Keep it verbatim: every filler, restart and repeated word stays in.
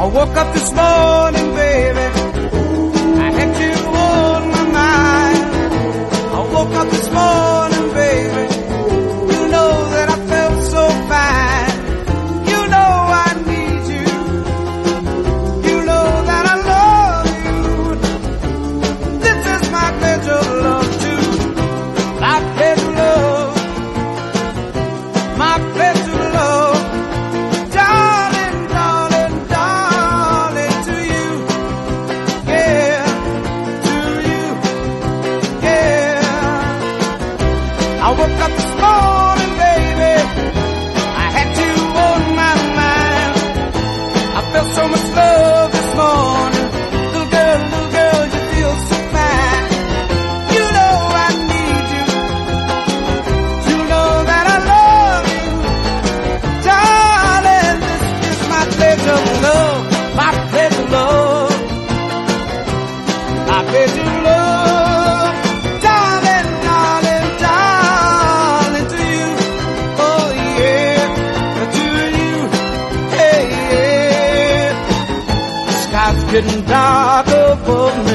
woke up this morning, baby, I had you on my mind. I woke up this morning, baby, you know that I felt so fine. You know I need you, you know that I love you. This is my pledge of love too, my pledge of love, my pledge of love. I woke up this morning, baby, I had you on my mind. I felt so much love this morning. Little girl, little girl, you feel so fine. You know I need you, you know that I love you. Darling, this is my pledge of love, my pledge of love, my pledge of love. Getting dark above me.